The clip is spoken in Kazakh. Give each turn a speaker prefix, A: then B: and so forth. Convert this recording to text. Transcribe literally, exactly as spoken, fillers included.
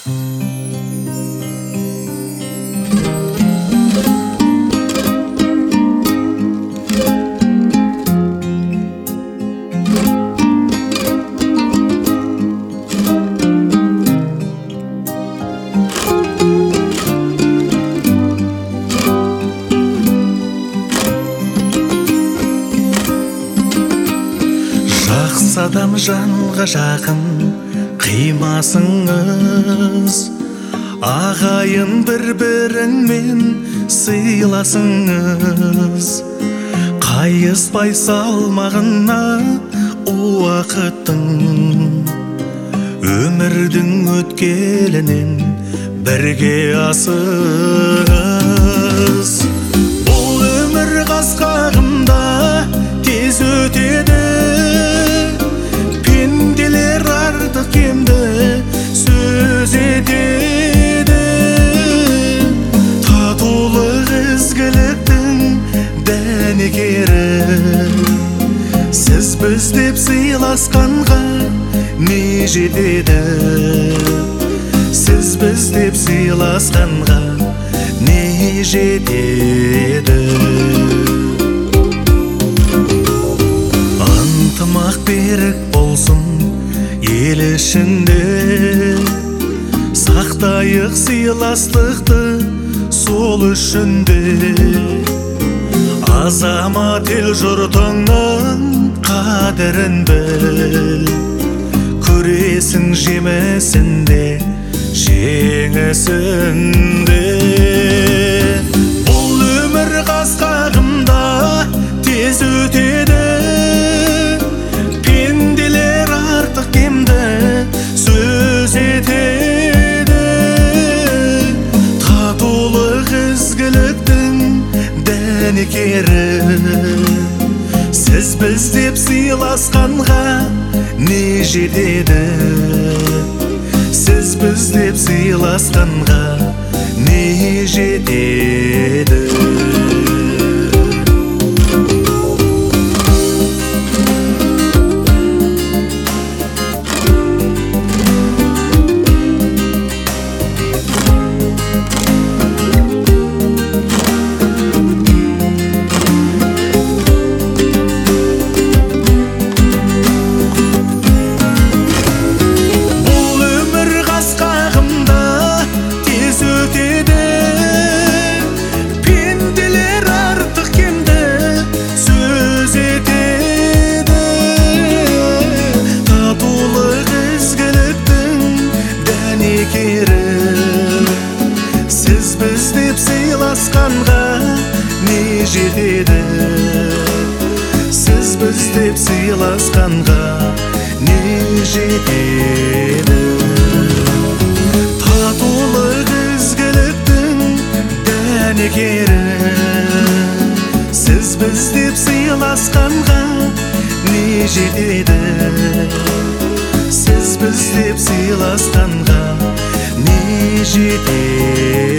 A: Жақсы адам жанға жақын қимасыңыз, ағайын бір-біріңмен сыйласыңыз. Қайыспай салмағына уақыттың, өмірдің өткелінен бірге асығыз. Бұл өмір қасқағында тез өтеді, пенделер артық кемді сөз етеді. Татулық ізгіліктің дәнекері, сіз біз деп сыйласқанға не жетеді? Сіз біз деп сыйласқанға не жетеді? Ынтымақ берік болсын ел ішінде, сақтайық сыйластықты сол үшінде. Азамат ел жұртыңның қадірін біл, көресің жемісінде жеңісінде. Бұл өмір қасқағында тез өтеді, пенделер артық кемді сөз етеді. Татулық ізгіліктің дәнекері, сіз біз деп сыйласқанға не жетеді? Сіз біз деп сыйласқанға не жетеді? Сіз біз деп сыйласқанға не жетеді? Сіз біз деп сыйласқанға не жетеді? Татулық ізгіліктің дәнекері, сіз біз деп сыйласқанға не жетеді? Сіз біз деп сыйласқанға не жетеді?